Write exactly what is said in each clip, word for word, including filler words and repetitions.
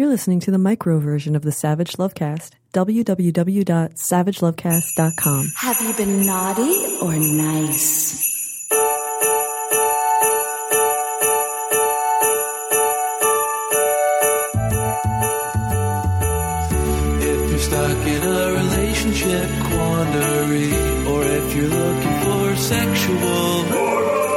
You're listening to the micro version of the Savage Lovecast. w w w dot savage lovecast dot com. Have you been naughty or nice? If you're stuck in a relationship quandary, or if you're looking for sexual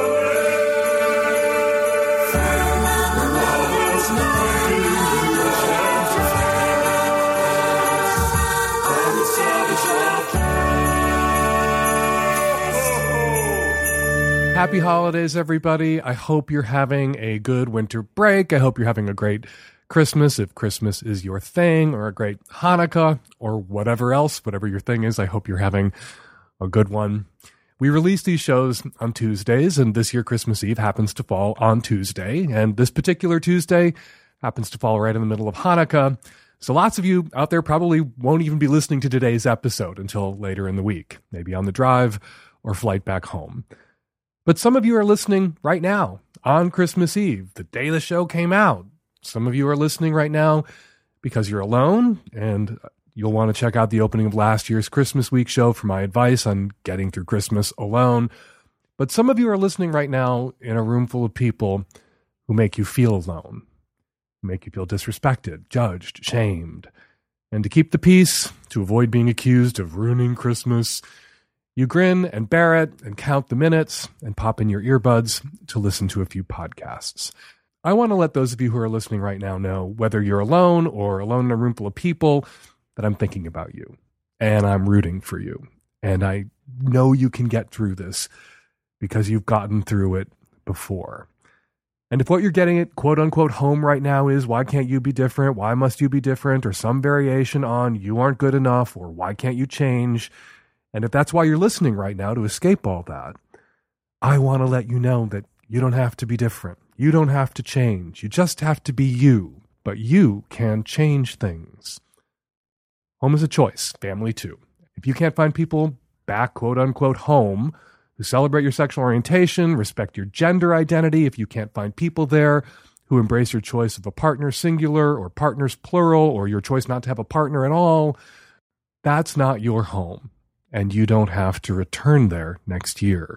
Happy holidays, everybody. I hope you're having a good winter break. I hope you're having a great Christmas, if Christmas is your thing, or a great Hanukkah, or whatever else, whatever your thing is. I hope you're having a good one. We release these shows on Tuesdays, and this year Christmas Eve happens to fall on Tuesday, and this particular Tuesday happens to fall right in the middle of Hanukkah. So lots of you out there probably won't even be listening to today's episode until later in the week, maybe on the drive or flight back home. But some of you are listening right now on Christmas Eve, the day the show came out. Some of you are listening right now because you're alone and you'll want to check out the opening of last year's Christmas week show for my advice on getting through Christmas alone. But some of you are listening right now in a room full of people who make you feel alone, who make you feel disrespected, judged, shamed. And to keep the peace, to avoid being accused of ruining Christmas, you grin and bear it and count the minutes and pop in your earbuds to listen to a few podcasts. I want to let those of you who are listening right now know, whether you're alone or alone in a room full of people, that I'm thinking about you and I'm rooting for you. And I know you can get through this because you've gotten through it before. And if what you're getting at quote unquote home right now is why can't you be different? Why must you be different? Or some variation on you aren't good enough or why can't you change? And if that's why you're listening right now to escape all that, I want to let you know that you don't have to be different. You don't have to change. You just have to be you. But you can change things. Home is a choice. Family too. If you can't find people back, quote unquote, home, who celebrate your sexual orientation, respect your gender identity, if you can't find people there who embrace your choice of a partner singular or partners plural or your choice not to have a partner at all, that's not your home. And you don't have to return there next year.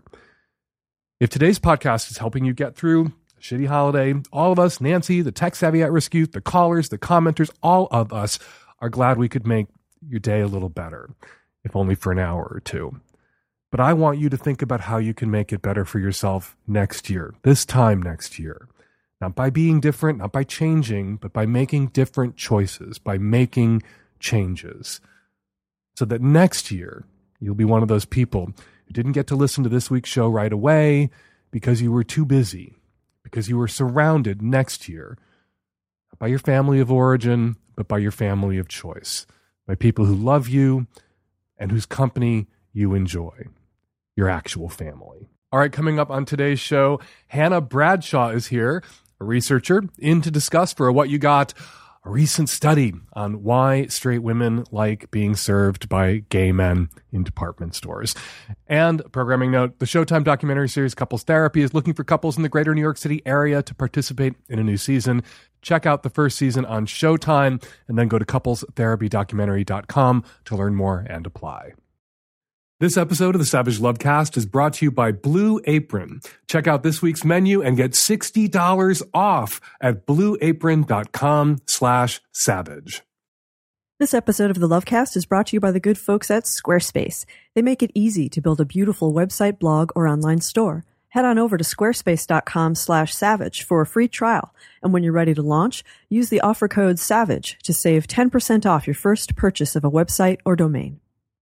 If today's podcast is helping you get through a shitty holiday, all of us, Nancy, the tech-savvy at-risk youth, the callers, the commenters, all of us are glad we could make your day a little better, if only for an hour or two. But I want you to think about how you can make it better for yourself next year, this time next year. Not by being different, not by changing, but by making different choices, by making changes. So that next year, you'll be one of those people who didn't get to listen to this week's show right away because you were too busy, because you were surrounded next year, not by your family of origin, but by your family of choice, by people who love you and whose company you enjoy, your actual family. All right, coming up on today's show, Hannah Bradshaw is here, a researcher, in to discuss for a What You Got, a recent study on why straight women like being served by gay men in department stores. And programming note, the Showtime documentary series Couples Therapy is looking for couples in the greater New York City area to participate in a new season. Check out the first season on Showtime and then go to couples therapy documentary dot com to learn more and apply. This episode of the Savage Lovecast is brought to you by Blue Apron. Check out this week's menu and get sixty dollars off at blue apron dot com slash savage. This episode of the Lovecast is brought to you by the good folks at Squarespace. They make it easy to build a beautiful website, blog, or online store. Head on over to squarespace dot com slash savage for a free trial. And when you're ready to launch, use the offer code SAVAGE to save ten percent off your first purchase of a website or domain.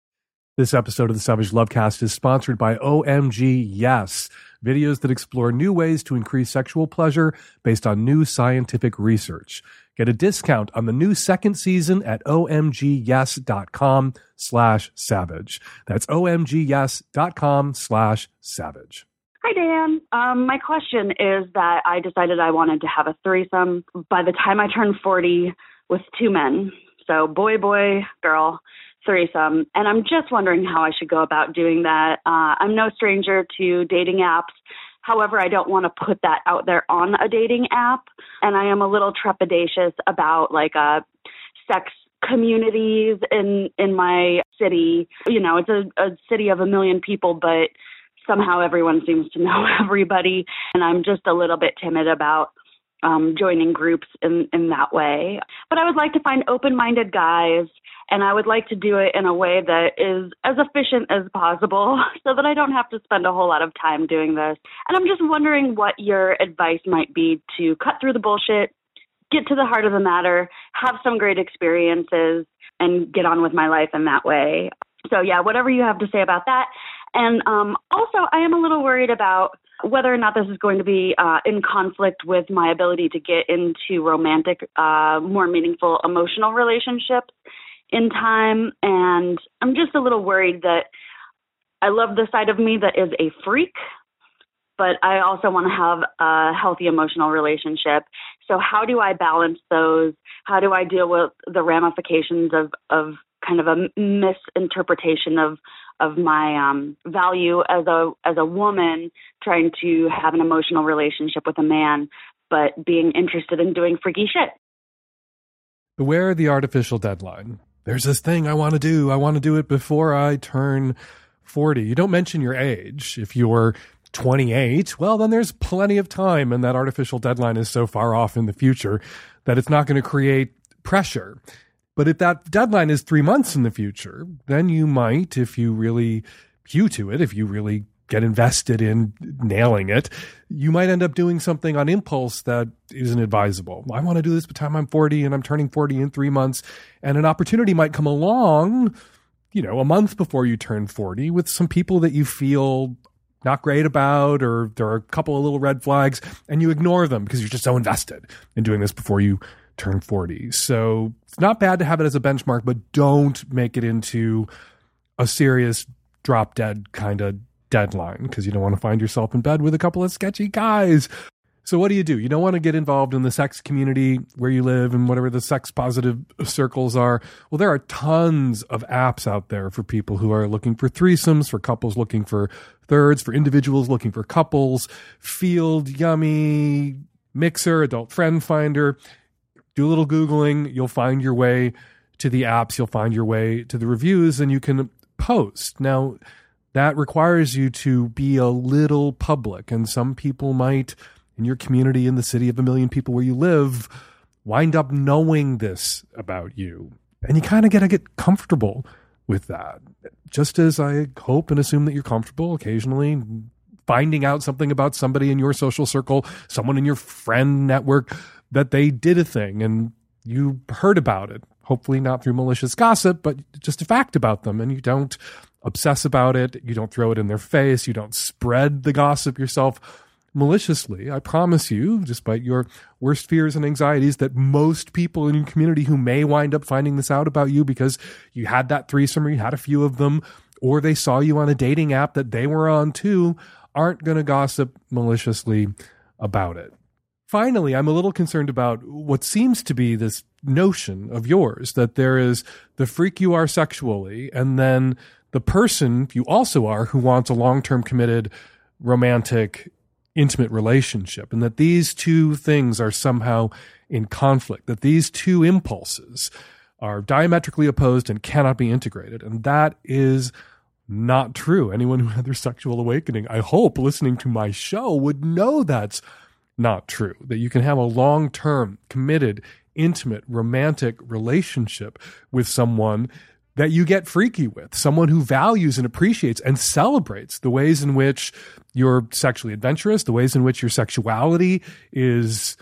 This episode of the Savage Lovecast is sponsored by O M G Yes, videos that explore new ways to increase sexual pleasure based on new scientific research. Get a discount on the new second season at O M G yes dot com slash savage. That's O M G yes dot com slash savage. Hi, Dan. Um, my question is that I decided I wanted to have a threesome by the time I turned forty with two men. So boy, boy, girl. Threesome, and I'm just wondering how I should go about doing that. Uh, I'm no stranger to dating apps However, I don't want to put that out there on a dating app. And I am a little trepidatious about like uh, sex communities in, in my city. You know, it's a, a city of a million people, but somehow everyone seems to know everybody. And I'm just a little bit timid about um, joining groups in, in that way. But I would like to find open-minded guys, and I would like to do it in a way that is as efficient as possible so that I don't have to spend a whole lot of time doing this. And I'm just wondering what your advice might be to cut through the bullshit, get to the heart of the matter, have some great experiences, and get on with my life in that way. So yeah, whatever you have to say about that. And um, also, I am a little worried about whether or not this is going to be uh, in conflict with my ability to get into romantic, uh, more meaningful emotional relationships in time. And I'm just a little worried that I love the side of me that is a freak, but I also want to have a healthy emotional relationship. So how do I balance those? How do I deal with the ramifications of, of kind of a misinterpretation of of my um, value as a as a woman trying to have an emotional relationship with a man, but being interested in doing freaky shit? Beware the artificial deadline. There's this thing I want to do. I want to do it before I turn forty. You don't mention your age. If you're twenty-eight, well, then there's plenty of time, and that artificial deadline is so far off in the future that it's not going to create pressure. But if that deadline is three months in the future, then you might, if you really hew to it, if you really get invested in nailing it, you might end up doing something on impulse that isn't advisable. I want to do this by the time I'm forty, and I'm turning forty in three months, and an opportunity might come along, you know, a month before you turn forty with some people that you feel not great about, or there are a couple of little red flags, and you ignore them because you're just so invested in doing this before you turn forty. So it's not bad to have it as a benchmark, but don't make it into a serious drop dead kind of deadline, because you don't want to find yourself in bed with a couple of sketchy guys. So what do you do? You don't want to get involved in the sex community where you live and whatever the sex positive circles are. Well, there are tons of apps out there for people who are looking for threesomes, for couples looking for thirds, for individuals looking for couples. Field, Yummy, Mixer, Adult Friend Finder. Do a little Googling. You'll find your way to the apps. You'll find your way to the reviews, and you can post. Now, that requires you to be a little public, and some people might, in your community, in the city of a million people where you live, wind up knowing this about you. And you kind of got to get comfortable with that. Just as I hope and assume that you're comfortable occasionally finding out something about somebody in your social circle, someone in your friend network, that they did a thing and you heard about it, hopefully not through malicious gossip, but just a fact about them, and you don't obsess about it, you don't throw it in their face, you don't spread the gossip yourself maliciously. I promise you, despite your worst fears and anxieties, that most people in your community who may wind up finding this out about you because you had that threesome or you had a few of them, or they saw you on a dating app that they were on too, aren't going to gossip maliciously about it. Finally, I'm a little concerned about what seems to be this notion of yours, that there is the freak you are sexually, and then the person you also are who wants a long-term committed, romantic, intimate relationship, and that these two things are somehow in conflict, that these two impulses are diametrically opposed and cannot be integrated. And that is not true. Anyone who had their sexual awakening, I hope, listening to my show would know that's not true, that you can have a long-term, committed, intimate, romantic relationship with someone that you get freaky with, someone who values and appreciates and celebrates the ways in which you're sexually adventurous, the ways in which your sexuality is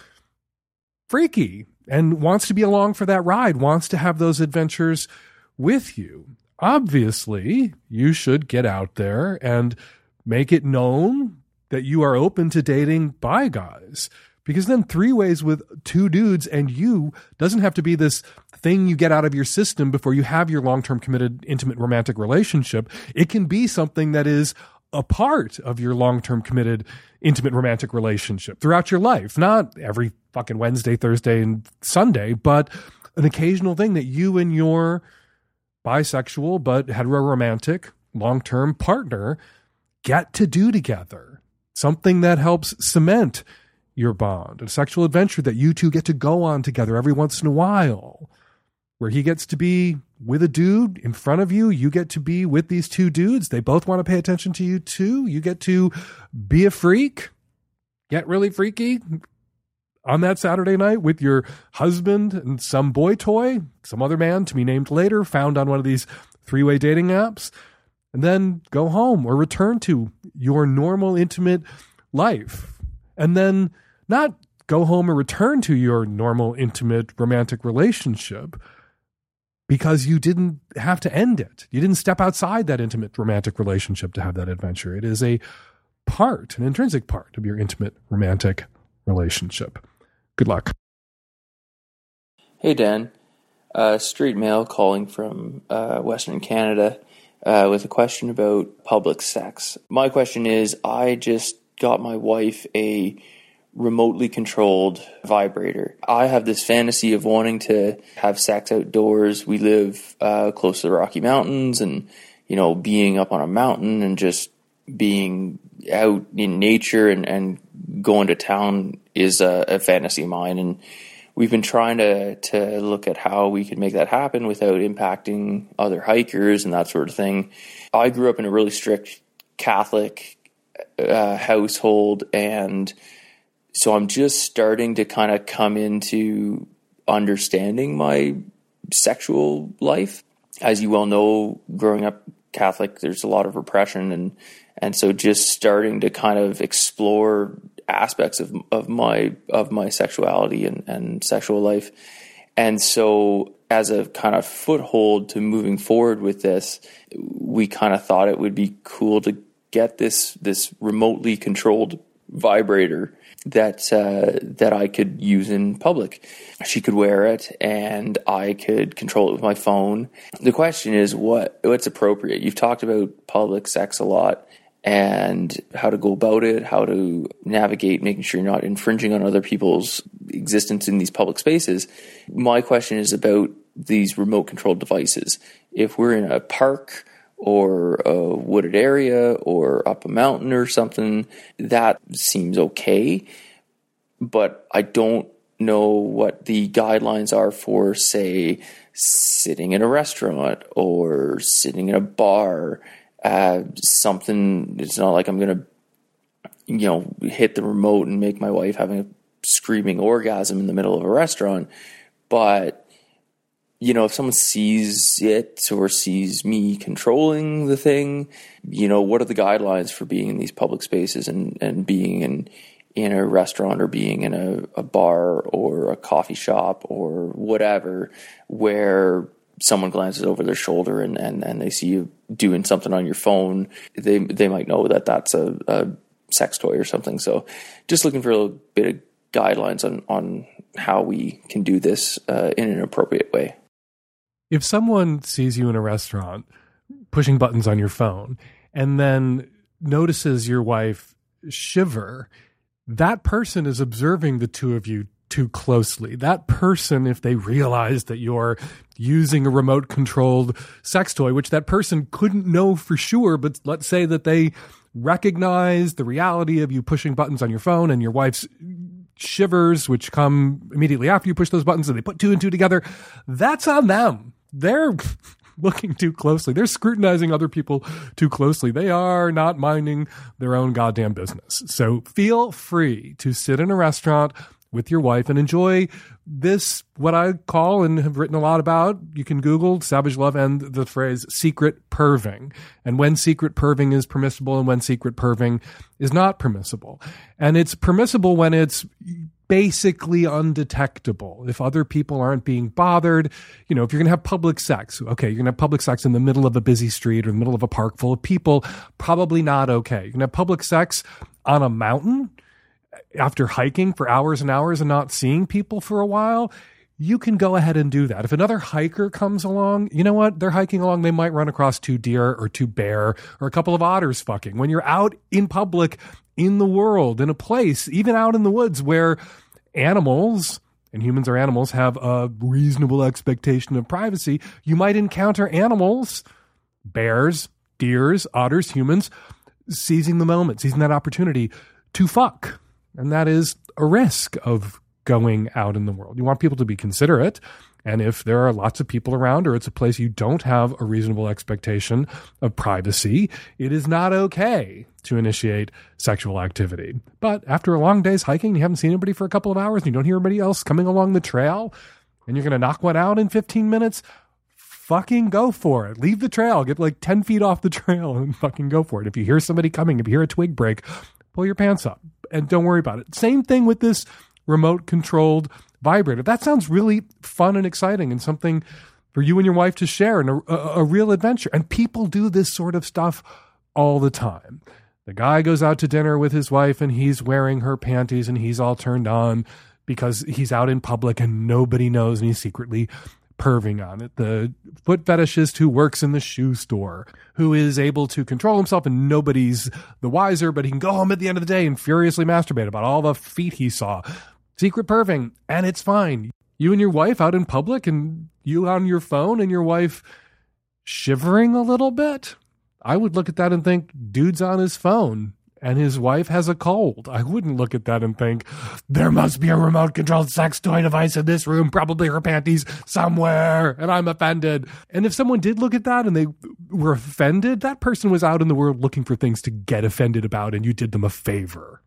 freaky, and wants to be along for that ride, wants to have those adventures with you. Obviously, you should get out there and make it known that you are open to dating bi guys, because then three ways with two dudes and you doesn't have to be this thing you get out of your system before you have your long-term committed, intimate, romantic relationship. It can be something that is a part of your long-term committed, intimate, romantic relationship throughout your life. Not every fucking Wednesday, Thursday, and Sunday, but an occasional thing that you and your bisexual but hetero-romantic long-term partner get to do together. something that helps cement your bond, a sexual adventure that you two get to go on together every once in a while, where he gets to be with a dude in front of you. You get to be with these two dudes. They both want to pay attention to you too. You get to be a freak, get really freaky on that Saturday night with your husband and some boy toy, some other man to be named later, found on one of these three-way dating apps, and then go home or return to your normal intimate life. And then not go home or return to your normal intimate romantic relationship because you didn't have to end it. You didn't step outside that intimate romantic relationship to have that adventure. It is a part, an intrinsic part of your intimate romantic relationship. Good luck. Hey, Dan. Uh, street male calling from uh, Western Canada uh, with a question about public sex. My question is, I just got my wife a remotely controlled vibrator. I have this fantasy of wanting to have sex outdoors. We live uh, close to the Rocky Mountains, and, you know, being up on a mountain and just being out in nature and, and going to town is a, a fantasy of mine. And we've been trying to, to look at how we could make that happen without impacting other hikers and that sort of thing. I grew up in a really strict Catholic uh, household, and so I'm just starting to kind of come into understanding my sexual life. As you well know, growing up Catholic, there's a lot of repression, and and so just starting to kind of explore aspects of of my of my sexuality and, and sexual life. And so as a kind of foothold to moving forward with this, we kind of thought it would be cool to get this this remotely controlled vibrator that uh, that I could use in public. She could wear it, and I could control it with my phone. The question is, what what's appropriate? You've talked about public sex a lot and how to go about it, how to navigate making sure you're not infringing on other people's existence in these public spaces. My question is about these remote controlled devices. If we're in a park or a wooded area or up a mountain or something, that seems okay. But I don't know what the guidelines are for, say, sitting in a restaurant or sitting in a bar. Uh, something, it's not like I'm going to, you know, hit the remote and make my wife having a screaming orgasm in the middle of a restaurant. But, you know, if someone sees it or sees me controlling the thing, you know, what are the guidelines for being in these public spaces and, and being in, in a restaurant or being in a, a bar or a coffee shop or whatever, where someone glances over their shoulder and, and, and they see you doing something on your phone, they they might know that that's a, a sex toy or something. So just looking for a little bit of guidelines on, on how we can do this uh, in an appropriate way. If someone sees you in a restaurant pushing buttons on your phone and then notices your wife shiver, that person is observing the two of you too closely. That person, if they realize that you're using a remote controlled sex toy, which that person couldn't know for sure, but let's say that they recognize the reality of you pushing buttons on your phone and your wife's shivers, which come immediately after you push those buttons, and they put two and two together, that's on them. They're looking too closely. They're scrutinizing other people too closely. They are not minding their own goddamn business. So feel free to sit in a restaurant with your wife and enjoy this, what I call and have written a lot about. You can Google Savage Love and the phrase secret perving, and when secret perving is permissible and when secret perving is not permissible. And it's permissible when it's basically undetectable. If other people aren't being bothered, you know, if you're going to have public sex, okay, you're going to have public sex in the middle of a busy street or the middle of a park full of people, probably not okay. You're going to have public sex on a mountain after hiking for hours and hours and not seeing people for a while, you can go ahead and do that. If another hiker comes along, you know what? They're hiking along. They might run across two deer or two bear or a couple of otters fucking. When you're out in public, in the world, in a place, even out in the woods where animals, and humans are animals, have a reasonable expectation of privacy, you might encounter animals, bears, deers, otters, humans, seizing the moment, seizing that opportunity to fuck. And that is a risk of going out in the world. You want people to be considerate. And if there are lots of people around or it's a place you don't have a reasonable expectation of privacy, it is not okay to initiate sexual activity. But after a long day's hiking, you haven't seen anybody for a couple of hours and you don't hear anybody else coming along the trail and you're going to knock one out in fifteen minutes, fucking go for it. Leave the trail. Get like ten feet off the trail and fucking go for it. If you hear somebody coming, if you hear a twig break, pull your pants up and don't worry about it. Same thing with this remote controlled vibrator. That sounds really fun and exciting and something for you and your wife to share and a, a, a real adventure. And people do this sort of stuff all the time. The guy goes out to dinner with his wife and he's wearing her panties and he's all turned on because he's out in public and nobody knows and he's secretly perving on it. The foot fetishist who works in the shoe store, who is able to control himself and nobody's the wiser, but he can go home at the end of the day and furiously masturbate about all the feet he saw. Secret perving, and it's fine. You and your wife out in public and you on your phone and your wife shivering a little bit. I would look at that and think, dude's on his phone and his wife has a cold. I wouldn't look at that and think, there must be a remote controlled sex toy device in this room, probably her panties somewhere, and I'm offended. And if someone did look at that and they were offended, that person was out in the world looking for things to get offended about and you did them a favor.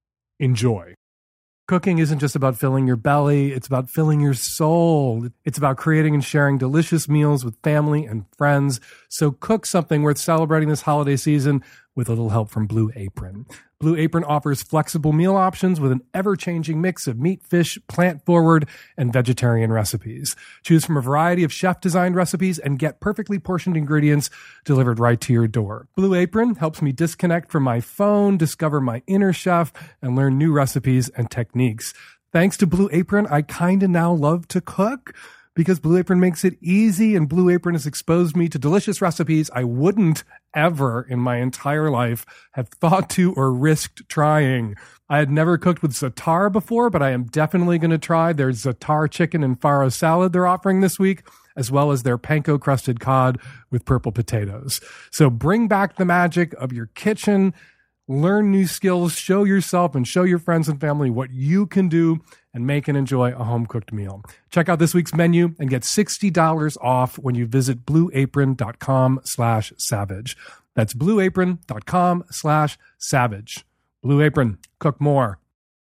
Enjoy. Cooking isn't just about filling your belly, it's about filling your soul. It's about creating and sharing delicious meals with family and friends. So cook something worth celebrating this holiday season with a little help from Blue Apron. Blue Apron offers flexible meal options with an ever-changing mix of meat, fish, plant-forward, and vegetarian recipes. Choose from a variety of chef-designed recipes and get perfectly portioned ingredients delivered right to your door. Blue Apron helps me disconnect from my phone, discover my inner chef, and learn new recipes and techniques. Thanks to Blue Apron, I kinda now love to cook because Blue Apron makes it easy, and Blue Apron has exposed me to delicious recipes I wouldn't ever in my entire life have thought to or risked trying. I had never cooked with za'atar before, but I am definitely going to try their za'atar chicken and farro salad they're offering this week, as well as their panko-crusted cod with purple potatoes. So bring back the magic of your kitchen, learn new skills, show yourself and show your friends and family what you can do and make and enjoy a home-cooked meal. Check out this week's menu and get sixty dollars off when you visit blueapron.com slash savage. That's blueapron.com slash savage. Blue Apron, cook more.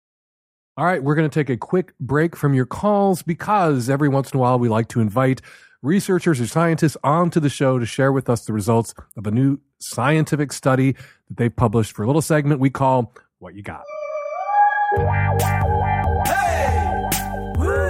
All right, we're going to take a quick break from your calls because every once in a while we like to invite researchers or scientists onto the show to share with us the results of a new scientific study that they've published for a little segment we call What You Got. Hey! Woo!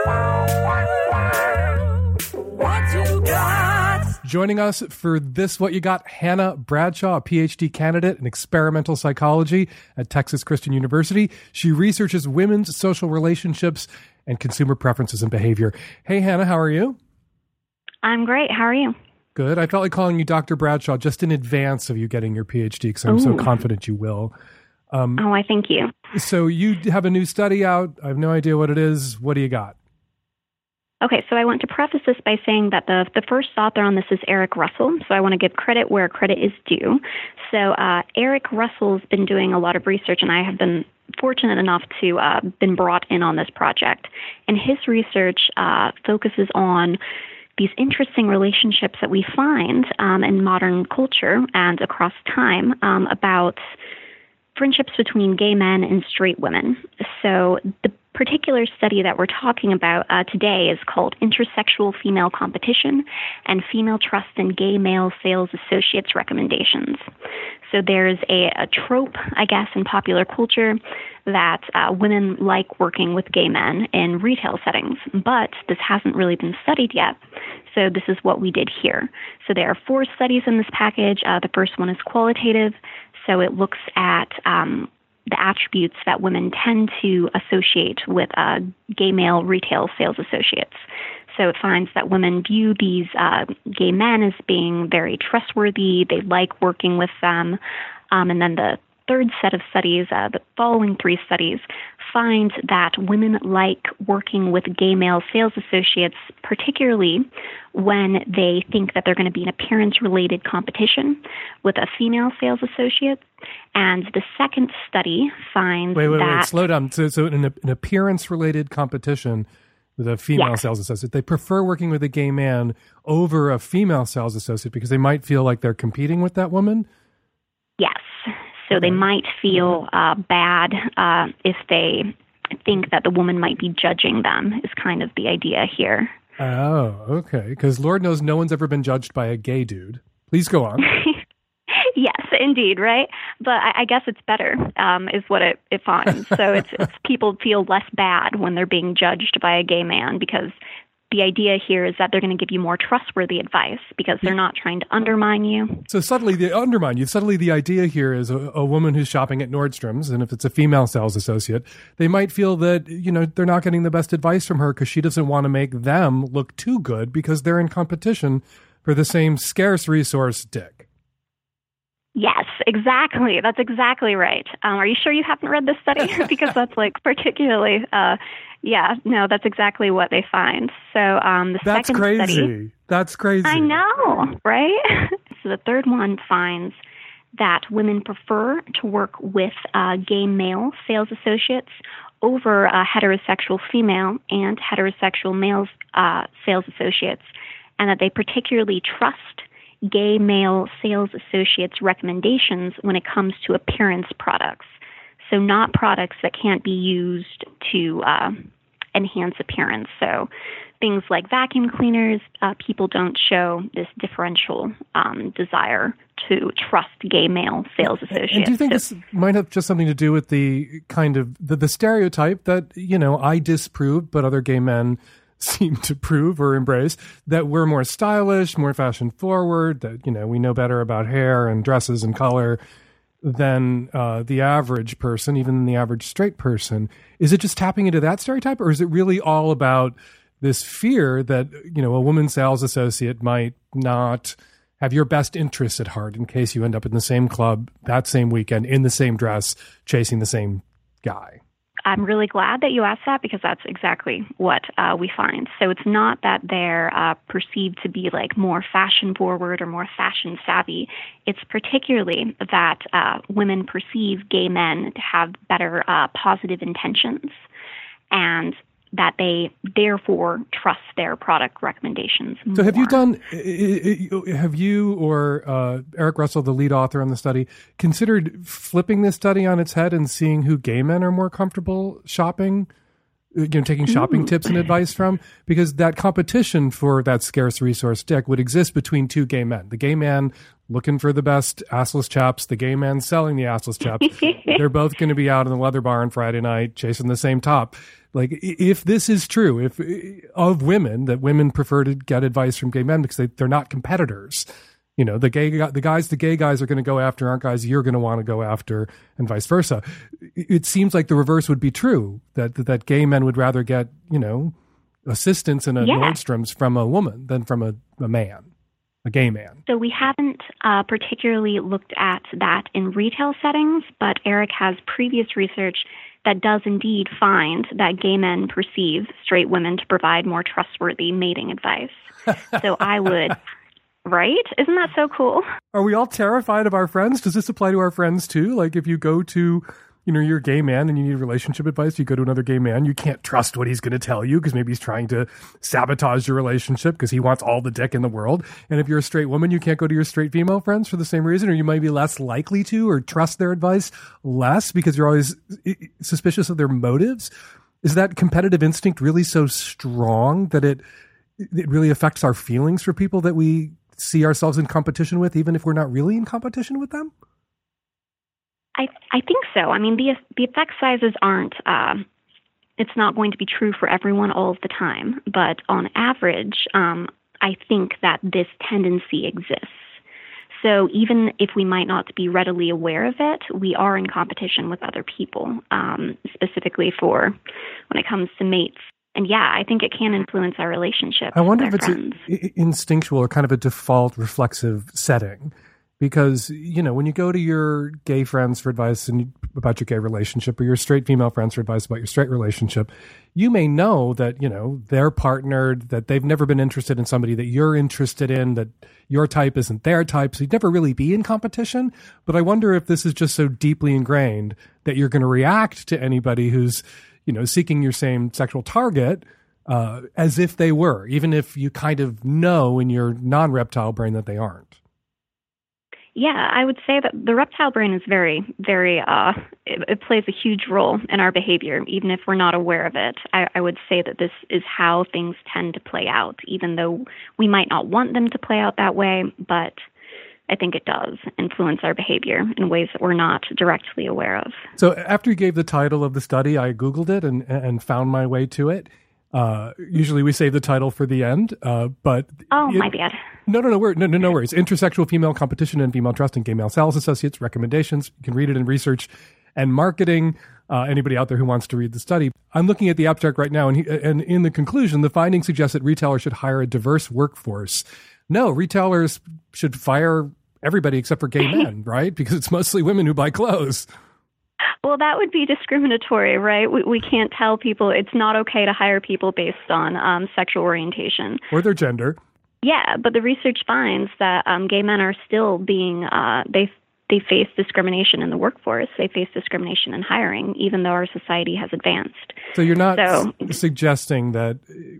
What you got? Joining us for this What You Got, Hannah Bradshaw, a P H D candidate in experimental psychology at Texas Christian University. She researches women's social relationships and consumer preferences and behavior. Hey, Hannah, how are you? I'm great. How are you? Good. I felt like calling you Doctor Bradshaw just in advance of you getting your P H D because I'm Ooh. so confident you will. Um, oh, I thank you. So you have a new study out. I have no idea what it is. What do you got? Okay, so I want to preface this by saying that the the first author on this is Eric Russell, so I want to give credit where credit is due. So uh, Eric Russell's been doing a lot of research, and I have been fortunate enough to uh, been brought in on this project. And his research uh, focuses on these interesting relationships that we find um, in modern culture and across time um, about friendships between gay men and straight women. So the particular study that we're talking about uh, today is called Intersexual Female Competition and Female Trust in Gay Male Sales Associates Recommendations. So there's a, a trope, I guess, in popular culture that uh, women like working with gay men in retail settings, but this hasn't really been studied yet. So this is what we did here. So there are four studies in this package. Uh, the first one is qualitative, so it looks at um, the attributes that women tend to associate with uh, gay male retail sales associates. So it finds that women view these uh, gay men as being very trustworthy. They like working with them. Um, and then the third set of studies, uh, the following three studies, find that women like working with gay male sales associates, particularly when they think that they're going to be in appearance-related competition with a female sales associate. And the second study finds wait, wait, that... Wait, slow down. So, so in an appearance-related competition with a female yes. sales associate, they prefer working with a gay man over a female sales associate because they might feel like they're competing with that woman? Yes. So they might feel uh, bad uh, if they think that the woman might be judging them, is kind of the idea here. Oh, okay. Because Lord knows no one's ever been judged by a gay dude. Please go on. Yes, indeed, right? But I, I guess it's better, um, is what it, it finds. So it's, it's people feel less bad when they're being judged by a gay man, because the idea here is that they're going to give you more trustworthy advice because they're not trying to undermine you. So subtly they undermine you. Subtly the idea here is a, a woman who's shopping at Nordstrom's, and if it's a female sales associate, they might feel that, you know, they're not getting the best advice from her because she doesn't want to make them look too good because they're in competition for the same scarce resource dick. Yes, exactly. That's exactly right. Um, are you sure you haven't read this study? Because that's like particularly... Uh, Yeah, no, that's exactly what they find. So um, the that's second crazy. study... That's crazy. I know, right? So the third one finds that women prefer to work with uh, gay male sales associates over uh, heterosexual female and heterosexual male uh, sales associates, and that they particularly trust gay male sales associates' recommendations when it comes to appearance products. So not products that can't be used to uh, enhance appearance. So things like vacuum cleaners, uh, people don't show this differential um, desire to trust gay male sales associates. And do you think so, this might have just something to do with the kind of the, the stereotype that, you know, I disprove, but other gay men seem to prove or embrace, that we're more stylish, more fashion forward, that, you know, we know better about hair and dresses and color than uh, the average person, even the average straight person? Is it just tapping into that stereotype, or is it really all about this fear that, you know, a woman sales associate might not have your best interests at heart in case you end up in the same club that same weekend in the same dress chasing the same guy? I'm really glad that you asked that, because that's exactly what uh, we find. So it's not that they're uh, perceived to be like more fashion forward or more fashion savvy. It's particularly that uh, women perceive gay men to have better uh, positive intentions, and that they therefore trust their product recommendations more. So have you done, have you or uh, Eric Russell, the lead author on the study, considered flipping this study on its head and seeing who gay men are more comfortable shopping, you know, taking shopping Ooh. tips and advice from? Because that competition for that scarce resource dick would exist between two gay men. The gay man looking for the best assless chaps, the gay man selling the assless chaps. They're both going to be out in the leather bar on Friday night chasing the same top. Like, if this is true, if of women, that women prefer to get advice from gay men because they, they're not competitors. You know, the gay the guys the gay guys are going to go after aren't guys you're going to want to go after, and vice versa. It seems like the reverse would be true, that that gay men would rather get, you know, assistance in a yeah. Nordstrom's from a woman than from a, a man, a gay man. So we haven't uh, particularly looked at that in retail settings, but Eric has previous research that does indeed find that gay men perceive straight women to provide more trustworthy mating advice. So I would, right? Isn't that so cool? Are we all terrified of our friends? Does this apply to our friends too? Like, if you go to, you know, you're a gay man and you need relationship advice, you go to another gay man, you can't trust what he's going to tell you because maybe he's trying to sabotage your relationship because he wants all the dick in the world. And if you're a straight woman, you can't go to your straight female friends for the same reason, or you might be less likely to, or trust their advice less because you're always suspicious of their motives. Is that competitive instinct really so strong that it it really affects our feelings for people that we see ourselves in competition with, even if we're not really in competition with them? I I think so. I mean, the the effect sizes aren't, uh, it's not going to be true for everyone all of the time. But on average, um, I think that this tendency exists. So even if we might not be readily aware of it, we are in competition with other people, um, specifically for when it comes to mates. And yeah, I think it can influence our relationships. I wonder if with it's our friends. A, instinctual or kind of a default reflexive setting. Because, you know, when you go to your gay friends for advice and you, about your gay relationship, or your straight female friends for advice about your straight relationship, you may know that, you know, they're partnered, that they've never been interested in somebody that you're interested in, that your type isn't their type. So you'd never really be in competition. But I wonder if this is just so deeply ingrained that you're going to react to anybody who's, you know, seeking your same sexual target uh, as if they were, even if you kind of know in your non-reptile brain that they aren't. Yeah, I would say that the reptile brain is very, very, uh, it, it plays a huge role in our behavior, even if we're not aware of it. I, I would say that this is how things tend to play out, even though we might not want them to play out that way, but I think it does influence our behavior in ways that we're not directly aware of. So after you gave the title of the study, I Googled it and, and found my way to it. Uh, usually we save the title for the end, uh, but... Oh, it, my bad. No, no, no, no, no, no worries. Intersexual female competition and female trust in gay male sales associates recommendations. You can read it in research and marketing. Uh, anybody out there who wants to read the study. I'm looking at the abstract right now, and, he, and in the conclusion, the findings suggest that retailers should hire a diverse workforce. No, retailers should fire everybody except for gay men, right? Because it's mostly women who buy clothes. Well, that would be discriminatory, right? We, we can't tell people it's not okay to hire people based on um, sexual orientation. Or their gender. Yeah, but the research finds that um, gay men are still being, uh, they they face discrimination in the workforce. They face discrimination in hiring, even though our society has advanced. So you're not so, s- suggesting that,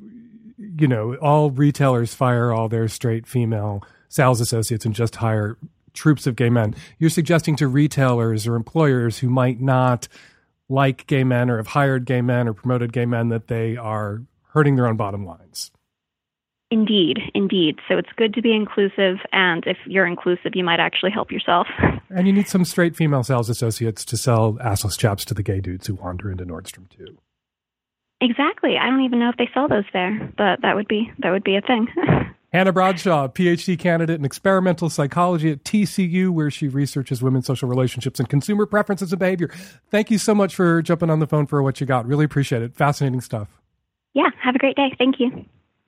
you know, all retailers fire all their straight female sales associates and just hire troops of gay men. You're suggesting to retailers or employers who might not like gay men or have hired gay men or promoted gay men that they are hurting their own bottom lines. Indeed, indeed. So it's good to be inclusive, and if you're inclusive, you might actually help yourself. And you need some straight female sales associates to sell assless chaps to the gay dudes who wander into Nordstrom too. Exactly. I don't even know if they sell those there, but that would be that would be a thing. Hannah Bradshaw, P H D candidate in experimental psychology at T C U, where she researches women's social relationships and consumer preferences and behavior. Thank you so much for jumping on the phone for What You Got. Really appreciate it. Fascinating stuff. Yeah, have a great day. Thank you.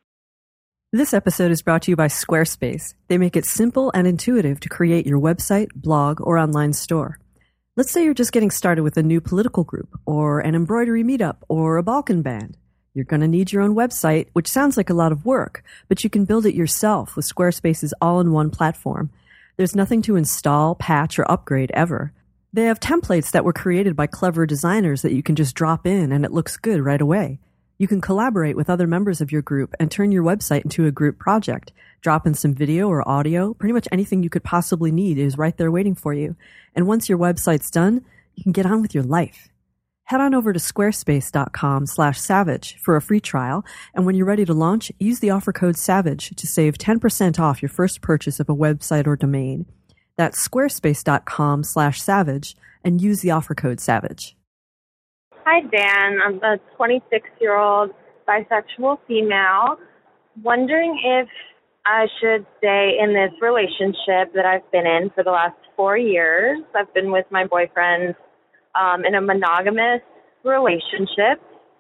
This episode is brought to you by Squarespace. They make it simple and intuitive to create your website, blog, or online store. Let's say you're just getting started with a new political group, or an embroidery meetup, or a Balkan band. You're going to need your own website, which sounds like a lot of work, but you can build it yourself with Squarespace's all-in-one platform. There's nothing to install, patch, or upgrade ever. They have templates that were created by clever designers that you can just drop in and it looks good right away. You can collaborate with other members of your group and turn your website into a group project. Drop in some video or audio. Pretty much anything you could possibly need is right there waiting for you. And once your website's done, you can get on with your life. Head on over to squarespace.com slash savage for a free trial. And when you're ready to launch, use the offer code SAVAGE to save ten percent off your first purchase of a website or domain. That's squarespace.com slash savage and use the offer code SAVAGE. Hi, Dan. I'm a twenty-six-year-old bisexual female, wondering if I should stay in this relationship that I've been in for the last four years. I've been with my boyfriend um, in a monogamous relationship,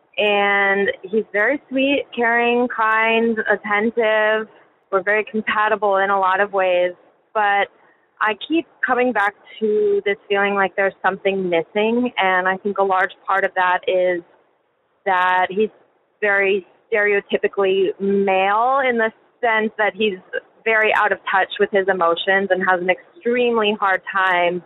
and he's very sweet, caring, kind, attentive. We're very compatible in a lot of ways, but I keep coming back to this feeling like there's something missing, and I think a large part of that is that he's very stereotypically male in the sense that he's very out of touch with his emotions and has an extremely hard time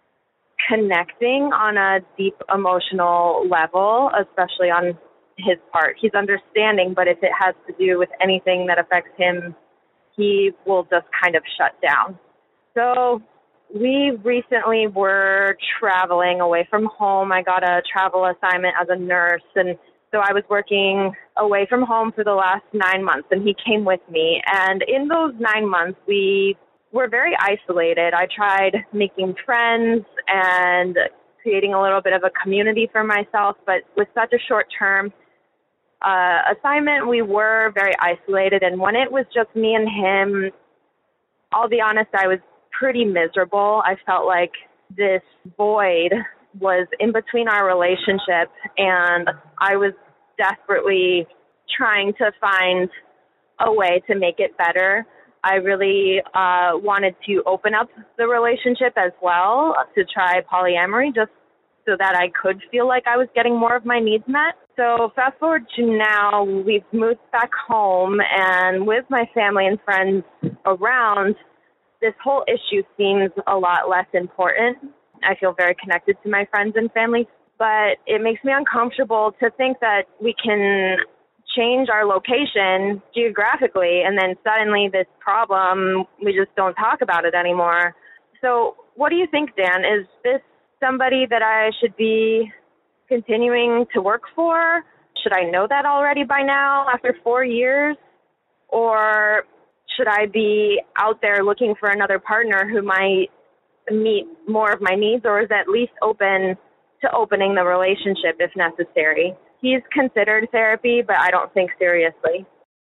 connecting on a deep emotional level, especially on his part. He's understanding, but if it has to do with anything that affects him, he will just kind of shut down. So we recently were traveling away from home. I got a travel assignment as a nurse, and so I was working away from home for the last nine months, and he came with me. And in those nine months, we were very isolated. I tried making friends and creating a little bit of a community for myself, but with such a short-term uh, assignment, we were very isolated. And when it was just me and him, I'll be honest, I was pretty miserable. I felt like this void was in between our relationship, and I was desperately trying to find a way to make it better. I really uh, wanted to open up the relationship as well, to try polyamory, just so that I could feel like I was getting more of my needs met. So fast forward to now, we've moved back home, and with my family and friends around, this whole issue seems a lot less important. I feel very connected to my friends and family, but it makes me uncomfortable to think that we can change our location geographically and then suddenly this problem, we just don't talk about it anymore. So what do you think, Dan? Is this somebody that I should be continuing to work for? Should I know that already by now after four years? Or should I be out there looking for another partner who might meet more of my needs, or is at least open to opening the relationship if necessary? He's considered therapy, but I don't think seriously.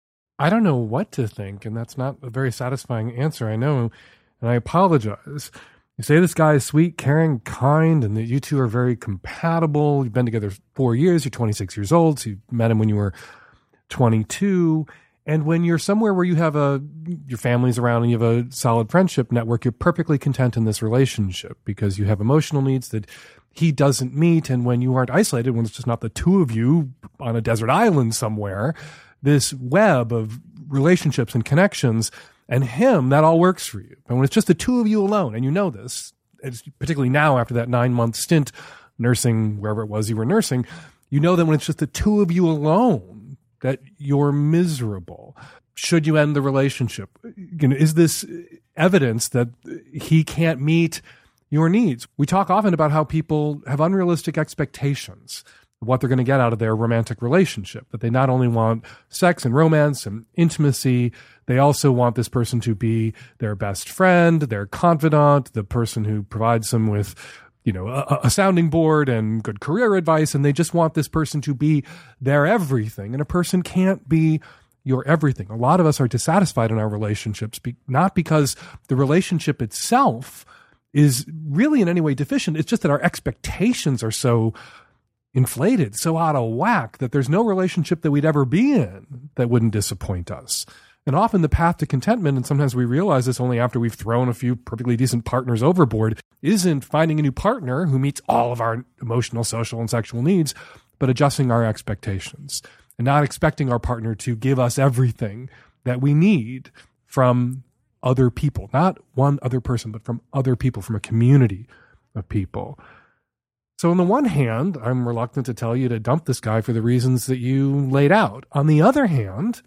I don't know what to think, and that's not a very satisfying answer, I know, and I apologize. You say this guy is sweet, caring, kind, and that you two are very compatible. You've been together four years. You're twenty-six years old, so you met him when you were twenty-two. And when you're somewhere where you have a, your family's around and you have a solid friendship network, you're perfectly content in this relationship because you have emotional needs that he doesn't meet. And when you aren't isolated, when it's just not the two of you on a desert island somewhere, this web of relationships and connections and him, that all works for you. And when it's just the two of you alone, and you know this, it's particularly now after that nine month stint nursing, wherever it was you were nursing, you know that when it's just the two of you alone, that you're miserable. Should you end the relationship? You know, is this evidence that he can't meet your needs? We talk often about how people have unrealistic expectations of what they're going to get out of their romantic relationship, that they not only want sex and romance and intimacy, they also want this person to be their best friend, their confidant, the person who provides them with, you know, a, a sounding board and good career advice, and they just want this person to be their everything. And a person can't be your everything. A lot of us are dissatisfied in our relationships, be, not because the relationship itself is really in any way deficient. It's just that our expectations are so inflated, so out of whack, that there's no relationship that we'd ever be in that wouldn't disappoint us. And often the path to contentment, and sometimes we realize this only after we've thrown a few perfectly decent partners overboard, isn't finding a new partner who meets all of our emotional, social, and sexual needs, but adjusting our expectations and not expecting our partner to give us everything that we need from other people, not one other person, but from other people, from a community of people. So on the one hand, I'm reluctant to tell you to dump this guy for the reasons that you laid out. On the other hand,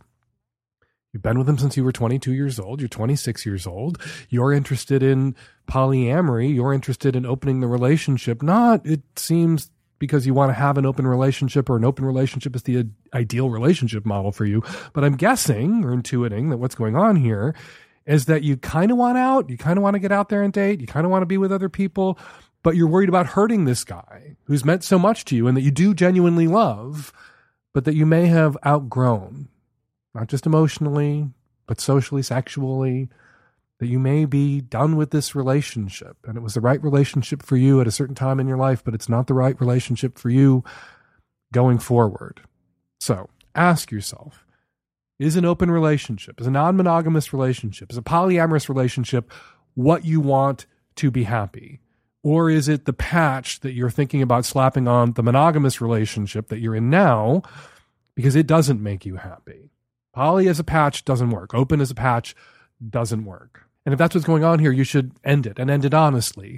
you've been with him since you were twenty-two years old. You're twenty-six years old. You're interested in polyamory. You're interested in opening the relationship. Not, it seems, because you want to have an open relationship, or an open relationship is the ideal relationship model for you. But I'm guessing or intuiting that what's going on here is that you kind of want out. You kind of want to get out there and date. You kind of want to be with other people, but you're worried about hurting this guy who's meant so much to you and that you do genuinely love, but that you may have outgrown. Not just emotionally, but socially, sexually, that you may be done with this relationship. And it was the right relationship for you at a certain time in your life, but it's not the right relationship for you going forward. So ask yourself, is an open relationship, is a non-monogamous relationship, is a polyamorous relationship what you want to be happy? Or is it the patch that you're thinking about slapping on the monogamous relationship that you're in now because it doesn't make you happy? Poly as a patch doesn't work. Open as a patch doesn't work. And if that's what's going on here, you should end it, and end it honestly.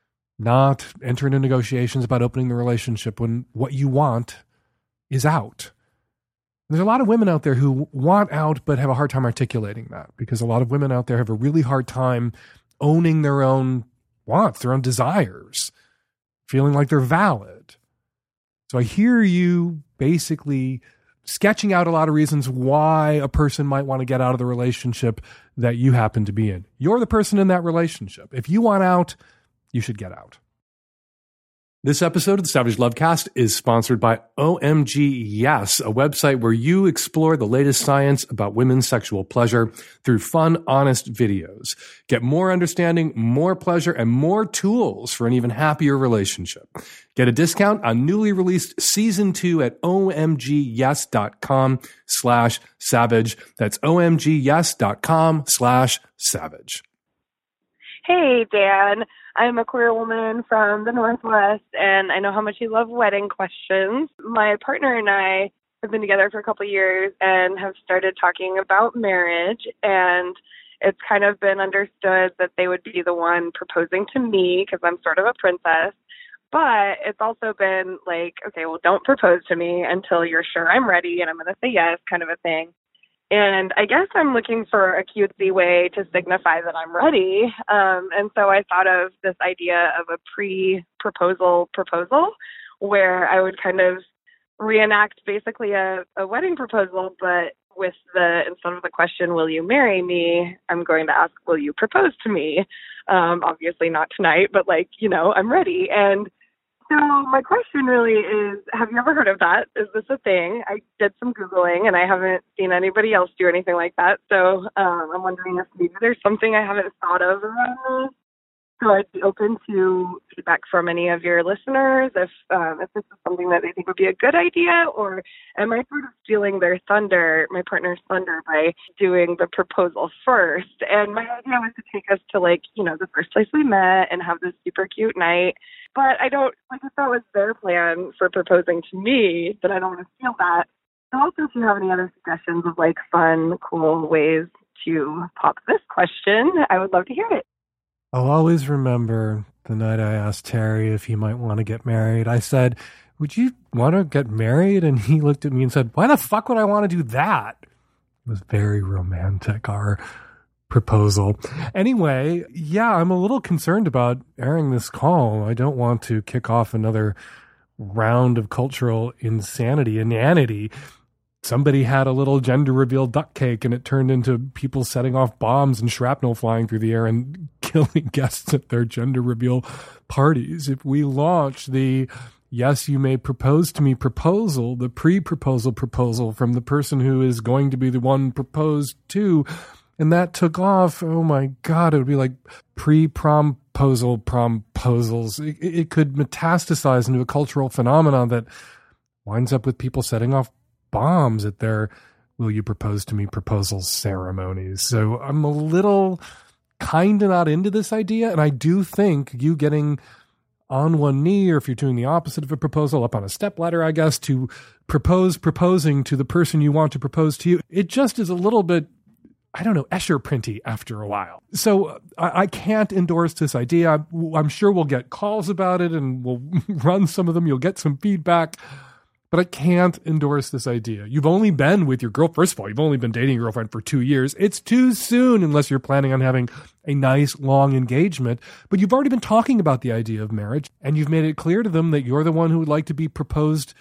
Not enter into negotiations about opening the relationship when what you want is out. There's a lot of women out there who want out but have a hard time articulating that, because a lot of women out there have a really hard time owning their own wants, their own desires, feeling like they're valid. So I hear you basically sketching out a lot of reasons why a person might want to get out of the relationship that you happen to be in. You're the person in that relationship. If you want out, you should get out. This episode of the Savage Lovecast is sponsored by O M G Yes, a website where you explore the latest science about women's sexual pleasure through fun, honest videos. Get more understanding, more pleasure, and more tools for an even happier relationship. Get a discount on newly released season two at omgyes.com slash savage. That's omgyes.com slash savage. Hey, Dan. I'm a queer woman from the Northwest, and I know how much you love wedding questions. My partner and I have been together for a couple of years and have started talking about marriage, and it's kind of been understood that they would be the one proposing to me because I'm sort of a princess. But it's also been like, okay, well, don't propose to me until you're sure I'm ready and I'm going to say yes, kind of a thing. And I guess I'm looking for a cutesy way to signify that I'm ready. Um, and so I thought of this idea of a pre-proposal proposal where I would kind of reenact basically a, a wedding proposal, but with the, instead of the question, will you marry me, I'm going to ask, will you propose to me? Um, obviously not tonight, but like, you know, I'm ready. And so my question really is, have you ever heard of that? Is this a thing? I did some Googling, and I haven't seen anybody else do anything like that. So um, I'm wondering if maybe there's something I haven't thought of around this. So I'd be open to feedback from any of your listeners if um, if this is something that they think would be a good idea, or am I sort of stealing their thunder, my partner's thunder, by doing the proposal first? And my idea was to take us to, like, you know, the first place we met and have this super cute night. But I don't, like, if that was their plan for proposing to me, then I don't want to steal that. So also, if you have any other suggestions of, like, fun, cool ways to pop this question, I would love to hear it. I'll always remember the night I asked Terry if he might want to get married. I said, would you want to get married? And he looked at me and said, why the fuck would I want to do that? It was very romantic, our proposal. Anyway, yeah, I'm a little concerned about airing this call. I don't want to kick off another round of cultural insanity, inanity. Somebody had a little gender reveal duck cake and it turned into people setting off bombs and shrapnel flying through the air and killing guests at their gender reveal parties. If we launch the yes, you may propose to me proposal, the pre-proposal proposal from the person who is going to be the one proposed to, and that took off, oh my God, it would be like pre-promposal promposals. It, it could metastasize into a cultural phenomenon that winds up with people setting off bombs at their will you propose to me proposal ceremonies. So I'm a little kind of not into this idea. And I do think you getting on one knee, or if you're doing the opposite of a proposal, up on a stepladder, I guess, to propose proposing to the person you want to propose to you, it just is a little bit, I don't know, Escher-printy after a while. So I, I can't endorse this idea. I'm sure we'll get calls about it and we'll run some of them. You'll get some feedback. But I can't endorse this idea. You've only been with your girl. First of all, you've only been dating your girlfriend for two years. It's too soon unless you're planning on having a nice, long engagement. But you've already been talking about the idea of marriage, and you've made it clear to them that you're the one who would like to be proposed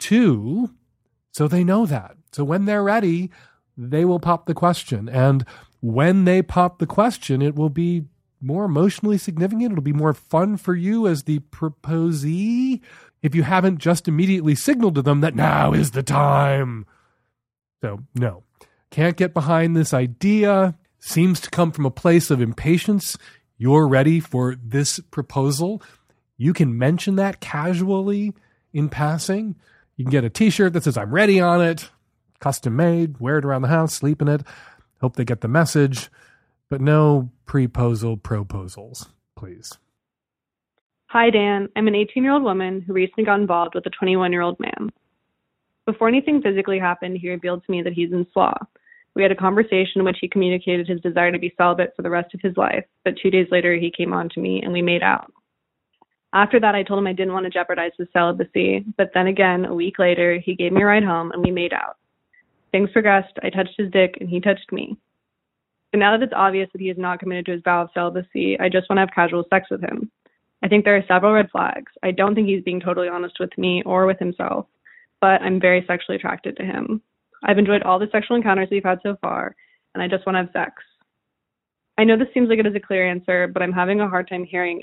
to, so they know that. So when they're ready, they will pop the question. And when they pop the question, it will be more emotionally significant. It'll be more fun for you as the proposee, if you haven't just immediately signaled to them that now is the time. So, no. Can't get behind this idea. Seems to come from a place of impatience. You're ready for this proposal. You can mention that casually in passing. You can get a t-shirt that says, I'm ready on it. Custom made. Wear it around the house. Sleep in it. Hope they get the message. But no pre-posal proposals, please. Hi, Dan. I'm an eighteen-year-old woman who recently got involved with a twenty-one-year-old man. Before anything physically happened, he revealed to me that he's in S W A. We had a conversation in which he communicated his desire to be celibate for the rest of his life, but two days later he came on to me and we made out. After that, I told him I didn't want to jeopardize his celibacy, but then again, a week later, he gave me a ride home and we made out. Things progressed, I touched his dick and he touched me. But now that it's obvious that he is not committed to his vow of celibacy, I just want to have casual sex with him. I think there are several red flags. I don't think he's being totally honest with me or with himself, but I'm very sexually attracted to him. I've enjoyed all the sexual encounters we've had so far, and I just want to have sex. I know this seems like it is a clear answer, but I'm having a hard time hearing it.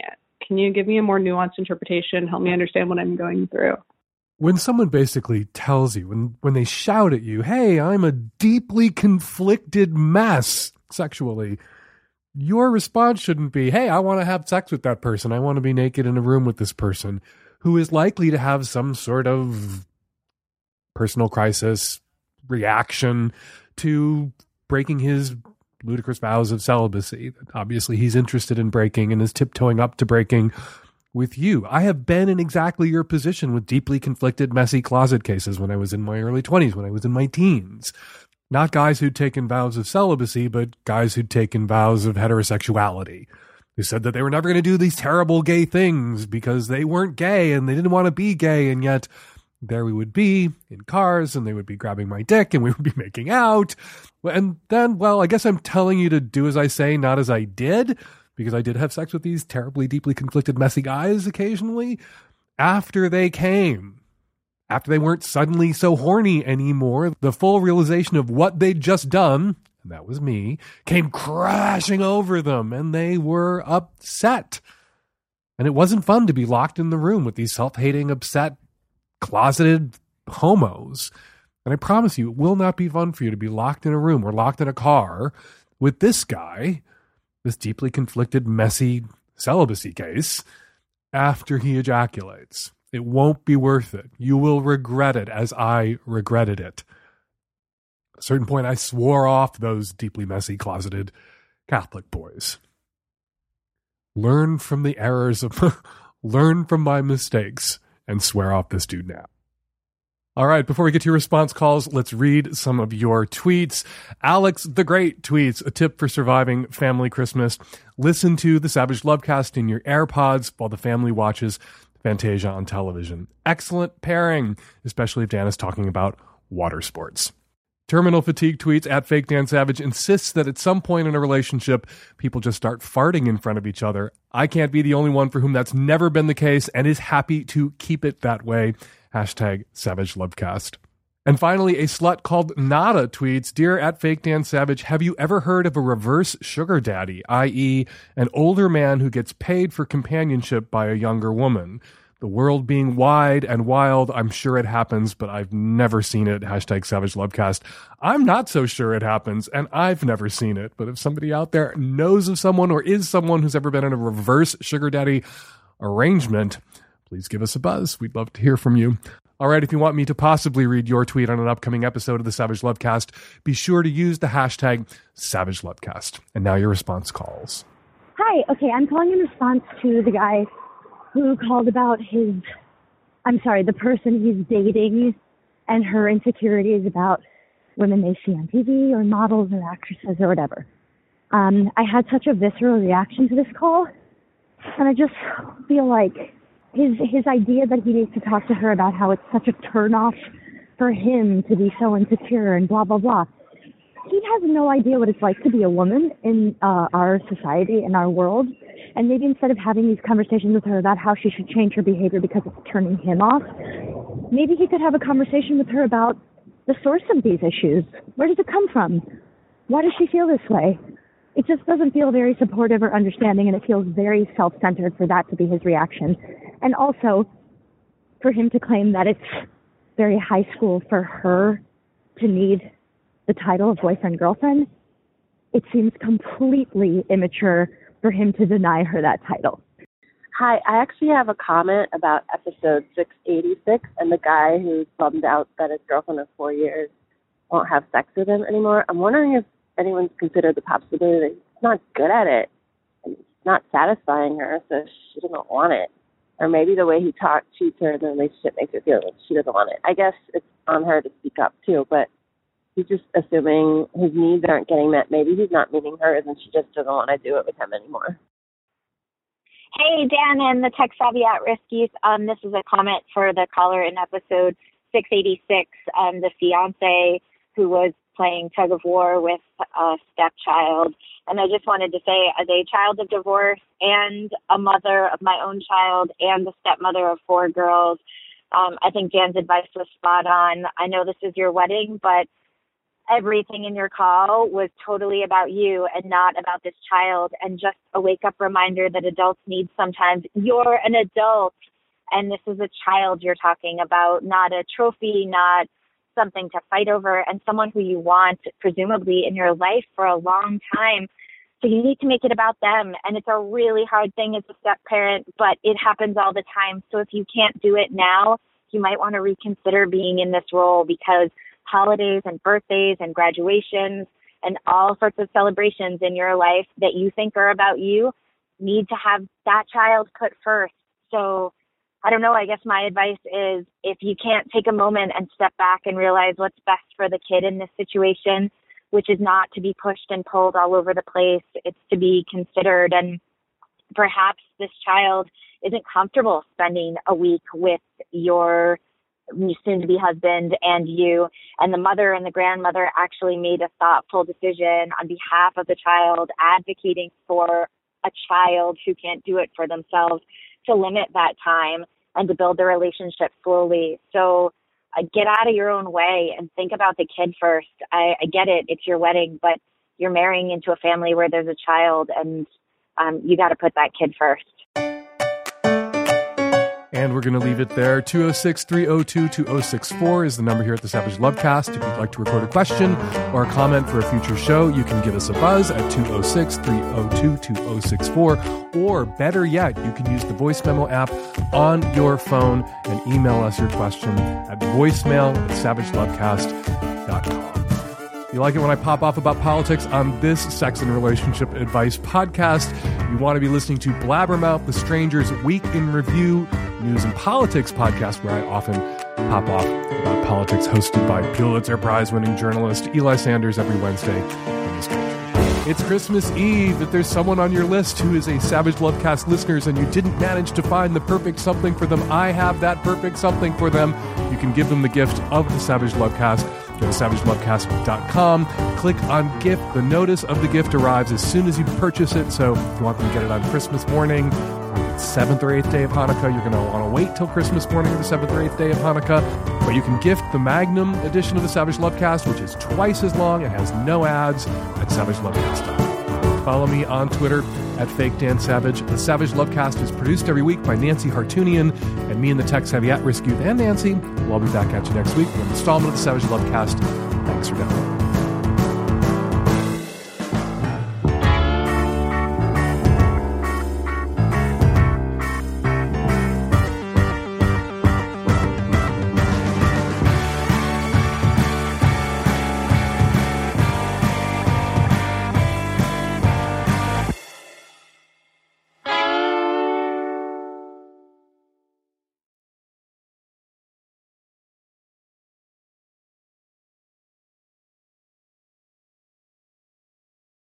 Can you give me a more nuanced interpretation? Help me understand what I'm going through. When someone basically tells you, when, when they shout at you, hey, I'm a deeply conflicted mess sexually, your response shouldn't be, hey, I want to have sex with that person. I want to be naked in a room with this person, who is likely to have some sort of personal crisis reaction to breaking his ludicrous vows of celibacy. Obviously, he's interested in breaking and is tiptoeing up to breaking with you. I have been in exactly your position with deeply conflicted, messy closet cases when I was in my early twenties, when I was in my teens. Not guys who'd taken vows of celibacy, but guys who'd taken vows of heterosexuality, who said that they were never going to do these terrible gay things because they weren't gay and they didn't want to be gay, and yet there we would be in cars and they would be grabbing my dick and we would be making out. And then, well, I guess I'm telling you to do as I say, not as I did, because I did have sex with these terribly, deeply conflicted, messy guys occasionally after they came, after they weren't suddenly so horny anymore. The full realization of what they'd just done, and that was me, came crashing over them and they were upset. And it wasn't fun to be locked in the room with these self-hating, upset, closeted homos. And I promise you, it will not be fun for you to be locked in a room or locked in a car with this guy, this deeply conflicted, messy celibacy case, after he ejaculates. It won't be worth it. You will regret it as I regretted it. At a certain point, I swore off those deeply messy, closeted Catholic boys. Learn from the errors of, learn from my mistakes, and swear off this dude now. All right, before we get to your response calls, let's read some of your tweets. Alex the Great tweets, a tip for surviving family Christmas. Listen to the Savage Lovecast in your AirPods while the family watches Fantasia on television. Excellent pairing, especially if Dan is talking about water sports. Terminal Fatigue tweets, at Fake Dan Savage, insists that at some point in a relationship, people just start farting in front of each other. I can't be the only one for whom that's never been the case and is happy to keep it that way. Hashtag Savage Lovecast. And finally, a slut called Nada tweets, Dear at Fake Dan Savage, have you ever heard of a reverse sugar daddy, that is an older man who gets paid for companionship by a younger woman? The world being wide and wild, I'm sure it happens, but I've never seen it. Hashtag Savage Lovecast. I'm not so sure it happens, and I've never seen it. But if somebody out there knows of someone or is someone who's ever been in a reverse sugar daddy arrangement, please give us a buzz. We'd love to hear from you. All right, if you want me to possibly read your tweet on an upcoming episode of the Savage Lovecast, be sure to use the hashtag Savage Lovecast. And now your response calls. Hi, okay, I'm calling in response to the guy who called about his, I'm sorry, the person he's dating and her insecurities about women they see on T V or models or actresses or whatever. Um, I had such a visceral reaction to this call, and I just feel like his his idea that he needs to talk to her about how it's such a turnoff for him to be so insecure and blah, blah, blah. He has no idea what it's like to be a woman in uh, our society, in our world. And maybe instead of having these conversations with her about how she should change her behavior because it's turning him off, maybe he could have a conversation with her about the source of these issues. Where does it come from? Why does she feel this way? It just doesn't feel very supportive or understanding, and it feels very self-centered for that to be his reaction. And also, for him to claim that it's very high school for her to need the title of boyfriend-girlfriend, it seems completely immature for him to deny her that title. Hi, I actually have a comment about episode six eighty-six and the guy who's bummed out that his girlfriend of four years won't have sex with him anymore. I'm wondering if anyone's considered the possibility that he's not good at it and it's not satisfying her, so she doesn't want it. Or maybe the way he talks, treats her in the relationship makes her feel like she doesn't want it. I guess it's on her to speak up too, but he's just assuming his needs aren't getting met. Maybe he's not meeting hers and she just doesn't want to do it with him anymore. Hey, Dan and the Tech Savvy at-riskies. Um, this is a comment for the caller in episode six eighty-six, um, the fiance who was playing tug of war with a stepchild. And I just wanted to say, as a child of divorce and a mother of my own child and the stepmother of four girls, um, I think Dan's advice was spot on. I know this is your wedding, but everything in your call was totally about you and not about this child, and just a wake-up reminder that adults need sometimes. You're an adult, and this is a child you're talking about, not a trophy, not something to fight over, and someone who you want, presumably, in your life for a long time. So you need to make it about them, and it's a really hard thing as a step-parent, but it happens all the time. So if you can't do it now, you might want to reconsider being in this role, because holidays and birthdays and graduations and all sorts of celebrations in your life that you think are about you need to have that child put first. So I don't know, I guess my advice is, if you can't take a moment and step back and realize what's best for the kid in this situation, which is not to be pushed and pulled all over the place, it's to be considered. And perhaps this child isn't comfortable spending a week with your soon-to-be husband and you, and the mother and the grandmother actually made a thoughtful decision on behalf of the child, advocating for a child who can't do it for themselves, to limit that time and to build the relationship slowly. So uh, get out of your own way and think about the kid first. I, I get it, it's your wedding, but you're marrying into a family where there's a child, and um, you got to put that kid first. And we're going to leave it there. two oh six, three oh two, two oh six four is the number here at the Savage Lovecast. If you'd like to record a question or a comment for a future show, you can give us a buzz at two oh six, three oh two, two oh six four. Or better yet, you can use the voice memo app on your phone and email us your question at voicemail at savage lovecast dot com. You like it when I pop off about politics on this sex and relationship advice podcast? You want to be listening to Blabbermouth, the Stranger's Week in Review news and politics podcast, where I often pop off about politics, hosted by Pulitzer Prize-winning journalist Eli Sanders every Wednesday in this country. It's Christmas Eve. If there's someone on your list who is a Savage Lovecast listeners and you didn't manage to find the perfect something for them, I have that perfect something for them. You can give them the gift of the Savage Lovecast. Go to savage lovecast dot com. Click on gift. The notice of the gift arrives as soon as you purchase it. So if you want them to get it on Christmas morning, seventh or eighth day of Hanukkah, you're going to want to wait till Christmas morning or the seventh or eighth day of Hanukkah. But you can gift the Magnum edition of the Savage Lovecast, which is twice as long and has no ads, at savage lovecast dot com. Follow me on Twitter at Fake Dan Savage. The Savage Lovecast is produced every week by Nancy Hartunian, and me and the tech-savvy at-risk youth and Nancy will all be back at you next week for an installment of the Savage Lovecast. Thanks for downloading.